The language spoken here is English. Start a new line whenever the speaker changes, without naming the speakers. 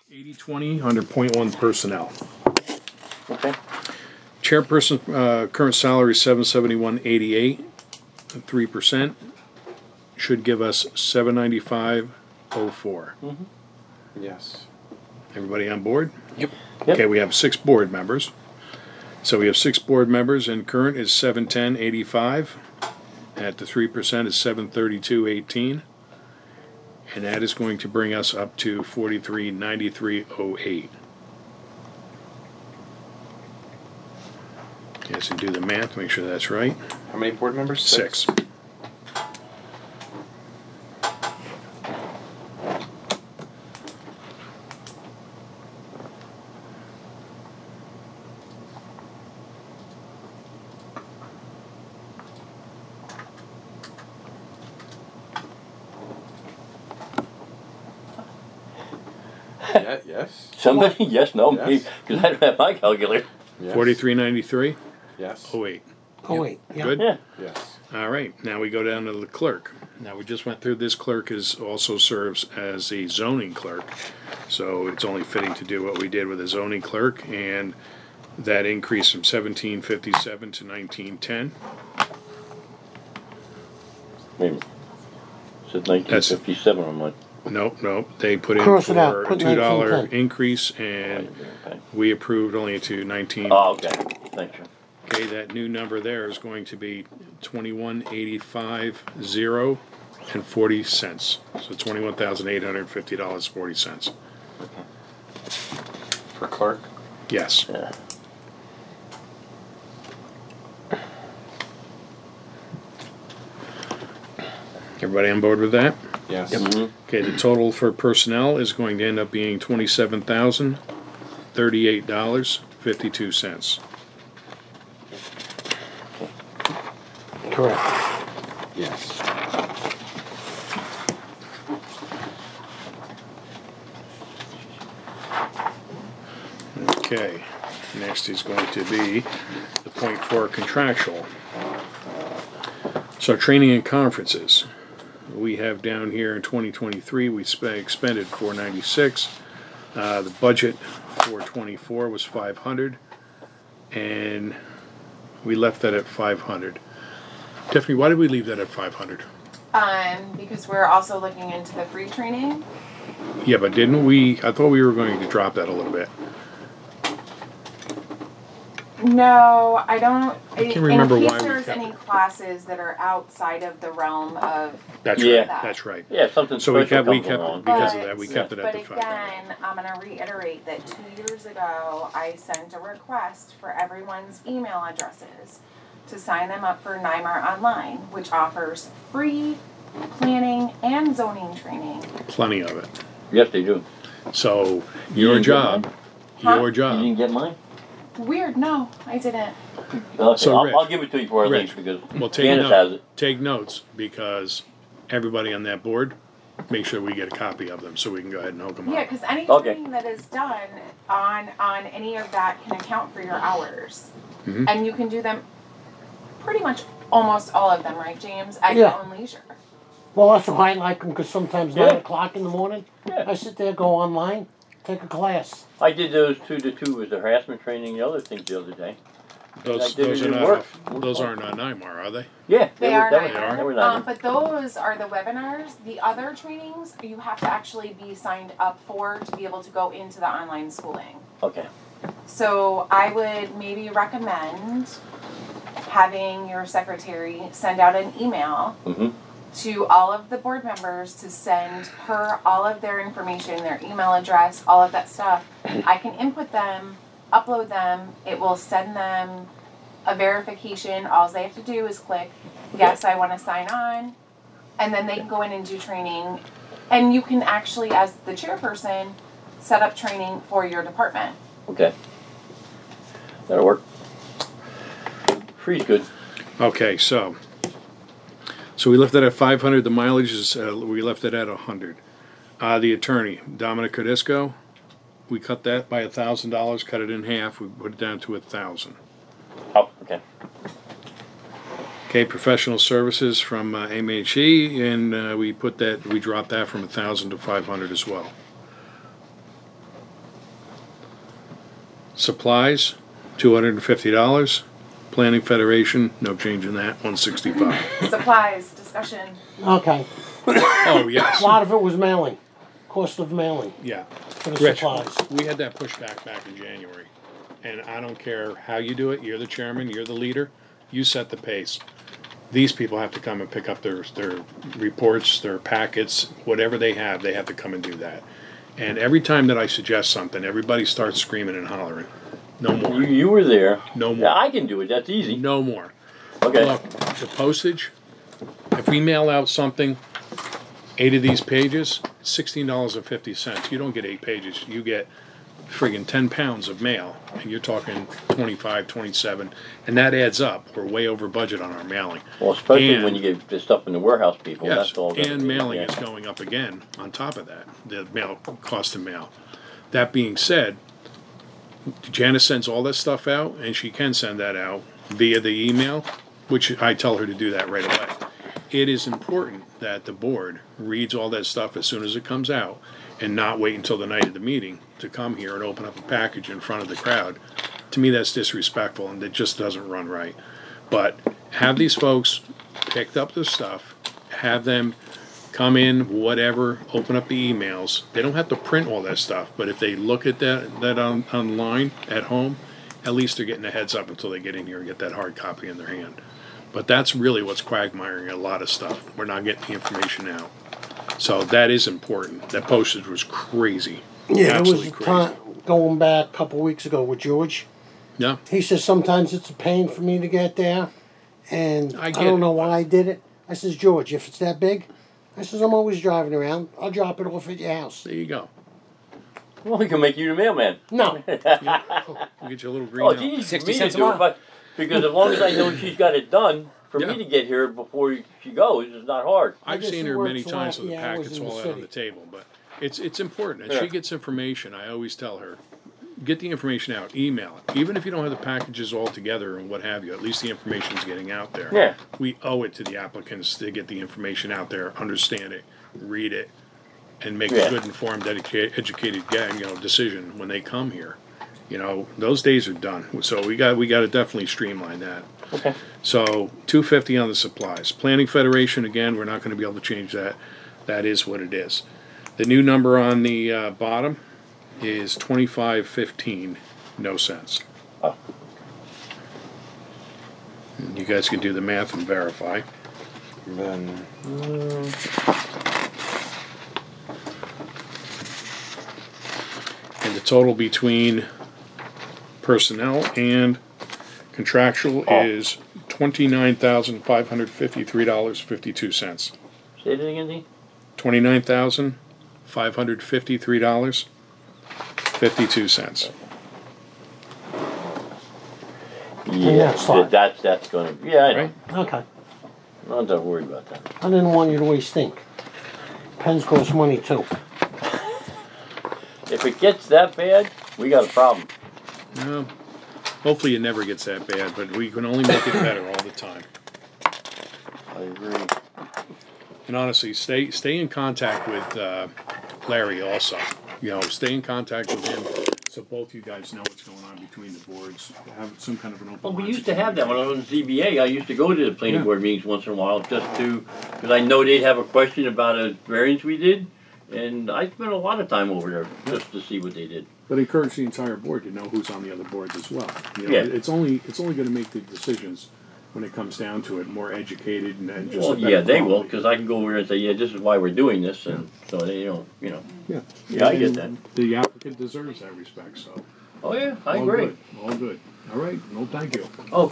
80/20 under .1 personnel.
Okay.
Chairperson, current salary is $771.88. 3% should give us $795.04.
Yes.
Everybody on board?
Yep.
Okay, we have 6 board members. So we have 6 board members, and current is $710.85. At the 3% is $732.18. And that is going to bring us up to $43.93.08. Okay, so do the math, make sure that's right.
How many board members?
6.
Yeah, yes.
Somebody? Yes, no, me,
Yes.
because I don't have my calculator.
Yes.
$43.93.08.
Yes.
Oh, wait. Yeah.
Good?
Yeah.
Yes.
All right, now we go down to the clerk. Now, we just went through, this clerk also serves as a zoning clerk. So it's only fitting to do what we did with the zoning clerk, and that increase from $17.57 to $19.10.
Wait a minute. It said 1957 on my.
Nope, they put in
Cross it out,
for a
put
$2
$19.10.
increase, and
Okay.
we approved only to 19.
Oh, okay. Thank you.
Okay, that new number there is going to be $21,850 and 40 cents. So $21,850.40.
For clerk?
Yes.
Yeah.
Everybody on board with that?
Yes.
Mm-hmm.
Okay, the total for personnel is going to end up being $27,038.52.
Correct.
Yes.
Okay, next is going to be the point for contractual. So training and conferences. We have down here in 2023, we expended $496. The budget for 24 was $500, and we left that at $500. Tiffany, why did we leave that at $500?
Because we're also looking into the free training.
Yeah, but didn't we? I thought we were going to drop that a little bit.
No, I don't.
I can't remember
in
why
case
we
there's
kept
any
it.
classes that are outside of the realm of.
That's
Yeah.
right. That's right.
Yeah, something
So we
special
kept
comes along.
because of that. We kept it at
But
the $500.
again, I'm going to reiterate that 2 years ago, I sent a request for everyone's email addresses to sign them up for NYMAR Online, which offers free planning and zoning training.
Plenty of it.
Yes, they do.
So
You
your
didn't get
job,
mine?
Huh?
your
You
job.
didn't get mine?
Weird, no, I didn't.
Okay,
So, Rich-
I'll give it to you before I
Rich,
leave because
Well, take
Janice has it.
take notes because everybody on that board, make sure we get a copy of them so we can go ahead and hook them
Yeah,
up.
because any
Okay.
training that is done on any of that can account for your hours,
Mhm.
and you can do them pretty much almost all of them, right, James? At
Yeah.
your own leisure.
Well, that's why I like them, because sometimes
Yeah.
9 o'clock in the morning,
Yeah.
I sit there, go online, take a class.
I did those two. The two was the harassment training, the other things the other day.
Those
I did
those
it
are
in
not
work.
those aren't on NYMAR, are they?
Yeah,
They
were,
are
that was,
NYMAR.
they were NYMAR.
But those are the webinars. The other trainings, you have to actually be signed up for to be able to go into the online schooling.
Okay.
So I would maybe recommend having your secretary send out an email
Mm-hmm.
to all of the board members to send her all of their information, their email address, all of that stuff. I can input them, upload them, it will send them a verification. All they have to do is click, yes, I want to sign on, and then they can go in and do training. And you can actually, as the chairperson, set up training for your department.
Okay. That'll work. Free's good.
Okay, so we left it at 500. The mileage is we left it at 100. The attorney, Dominic Codisco, we cut that by $1,000. Cut it in half. We put it down to 1,000.
Oh, okay.
Okay, professional services from MHE, and we dropped that from 1,000 to 500 as well. Supplies, $250. Planning Federation, no change in that, $165.
Supplies, discussion.
Okay.
Oh, yes.
A lot of it was mailing. Cost of mailing
Yeah.
for the
Rich,
supplies.
we had that pushback back in January. And I don't care how you do it, you're the chairman, you're the leader, you set the pace. These people have to come and pick up their reports, their packets, whatever they have to come and do that. And every time that I suggest something, everybody starts screaming and hollering. No more.
You were there.
No more.
Yeah, I can do it. That's easy.
No more.
Okay.
Look, the postage, if we mail out something, 8 of these pages, $16.50. You don't get 8 pages. You get friggin' 10 pounds of mail. And you're talking 25, 27. And that adds up. We're way over budget on our mailing.
Well, especially
And-
when you get the stuff in the warehouse, people.
Yes,
That's all. gonna
and
be-
mailing
yeah.
is going up again on top of that, the mail, cost of mail. That being said, Janice sends all that stuff out, and she can send that out via the email, which I tell her to do that right away. It is important that the board reads all that stuff as soon as it comes out, and not wait until the night of the meeting to come here and open up a package in front of the crowd. To me, that's disrespectful, and it just doesn't run right. But have these folks picked up the stuff, have them come in, whatever, open up the emails. They don't have to print all that stuff, but if they look at that online at home, at least they're getting a heads up until they get in here and get that hard copy in their hand. But that's really what's quagmiring a lot of stuff. We're not getting the information out. So that is important. That postage was crazy.
Yeah, there was
Absolutely
a
crazy.
time going back a couple weeks ago with George.
Yeah.
He says sometimes it's a pain for me to get there, and
I
I,
get
don't
it.
know why I did it. I says, George, if it's that big, I says, I'm always driving around. I'll drop it off at your house.
There you go.
Well, we can make you the mailman.
No.
We'll get you a little green
Oh,
out.
it's easy
60
for me to
cents a
do it,
mile.
but because as long as I know she's got it done, for
Yeah.
me to get here before she goes is not hard.
I've
guess
seen
he
her many
works a
times
lot,
with the
yeah, I was
packets
in the
all out on
city.
the table, but it's important. As
Yeah.
she gets information, I always tell her, get the information out, email it. Even if you don't have the packages all together and what have you, at least the information's getting out there.
Yeah.
We owe it to the applicants to get the information out there, understand it, read it, and make
Yeah.
a good informed, educated decision when they come here. Those days are done. So we got to definitely streamline that.
Okay.
So $250 on the supplies. Planning Federation, again, we're not going to be able to change that. That is what it is. The new number on the bottom is $25.15, no cents.
Oh.
You guys can do the math and verify.
And then
And the total between personnel and contractual is $29,553.52.
Say it again, Dean?
$29,553.52.
Yeah,
that's fine.
that's gonna. Yeah, I know.
Right?
Okay.
I'm not worried about that.
I didn't want you to waste ink. Pens cost money too.
If it gets that bad, we got a problem.
No. Hopefully it never gets that bad, but we can only make it better all the time.
I agree.
And honestly, stay in contact with Larry also. Stay in contact with him so both you guys know what's going on between the boards. Have some kind of an open
Well, we
line
used to have that when I was in ZBA. I used to go to the planning
Yeah.
board meetings once in a while just because I know they'd have a question about a variance we did, and I spent a lot of time over there just to see what they did.
But encourage the entire board to know who's on the other boards as well.
Yeah.
It's only going to make the decisions when it comes down to it more educated and just.
Well,
a better
yeah, they will,
quality.
because I can go over there and say, yeah, this is why we're doing this, and so they don't,
Yeah.
Yeah, I get
And the applicant deserves that respect. So.
Oh yeah, I
all
agree.
Good. All good. All right. No, thank you.
Oh,